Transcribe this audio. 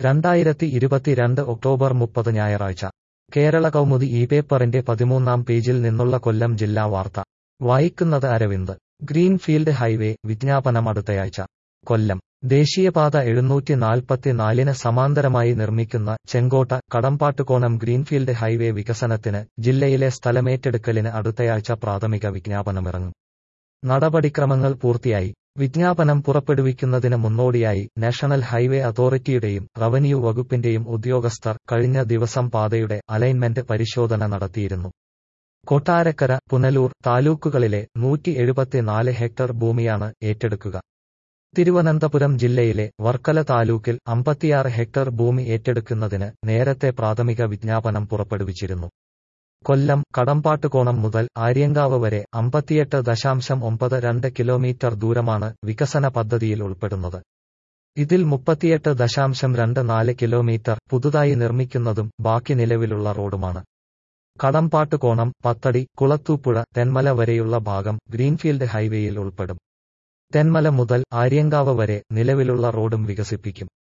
2022 October 30 ഞായറാഴ്ച കേരള കൗമുദി ഈ പേപ്പറിന്റെ 13-ാം പേജിൽ നിന്നുള്ള കൊല്ലം ജില്ലാ വാർത്ത വായിക്കുന്നത് അരവിന്ദ്. ഗ്രീൻഫീൽഡ് ഹൈവേ വിജ്ഞാപനം അടുത്തയാഴ്ച. കൊല്ലം ദേശീയപാത 744-ന് സമാന്തരമായി നിർമ്മിക്കുന്ന ചെങ്കോട്ട കടമ്പാട്ടുകോണം ഗ്രീൻഫീൽഡ് ഹൈവേ വികസനത്തിന് ജില്ലയിലെ സ്ഥലമേറ്റെടുക്കലിന് അടുത്തയാഴ്ച പ്രാഥമിക വിജ്ഞാപനമിറങ്ങും. നടപടിക്രമങ്ങൾ പൂർത്തിയായി. വിജ്ഞാപനം പുറപ്പെടുവിക്കുന്നതിന് മുന്നോടിയായി നാഷണൽ ഹൈവേ അതോറിറ്റിയുടെയും റവന്യൂ വകുപ്പിന്റെയും ഉദ്യോഗസ്ഥർ കഴിഞ്ഞ ദിവസം പാതയുടെ അലൈൻമെന്റ് പരിശോധന നടത്തിയിരുന്നു. കൊട്ടാരക്കര, പുനലൂർ താലൂക്കുകളിലെ 174 ഹെക്ടർ ഭൂമിയാണ് ഏറ്റെടുക്കുക. തിരുവനന്തപുരം ജില്ലയിലെ വർക്കല താലൂക്കിൽ 56 ഹെക്ടർ ഭൂമി ഏറ്റെടുക്കുന്നതിന് നേരത്തെ പ്രാഥമിക വിജ്ഞാപനം പുറപ്പെടുവിച്ചിരുന്നു. കൊല്ലം കടമ്പാട്ടുകോണം മുതൽ ആര്യങ്കാവ് വരെ 58.92 കിലോമീറ്റർ ദൂരമാണ് വികസന പദ്ധതിയിൽ ഉൾപ്പെടുന്നത്. ഇതിൽ 38.24 കിലോമീറ്റർ പുതുതായി നിർമ്മിക്കുന്നതും ബാക്കി നിലവിലുള്ള റോഡുമാണ്. കടമ്പാട്ടുകോണം, പത്തടി, കുളത്തൂപ്പുഴ, തെന്മല വരെയുള്ള ഭാഗം ഗ്രീൻഫീൽഡ് ഹൈവേയിൽ ഉൾപ്പെടും. തെന്മല മുതൽ ആര്യങ്കാവ് വരെ നിലവിലുള്ള റോഡും വികസിപ്പിക്കും.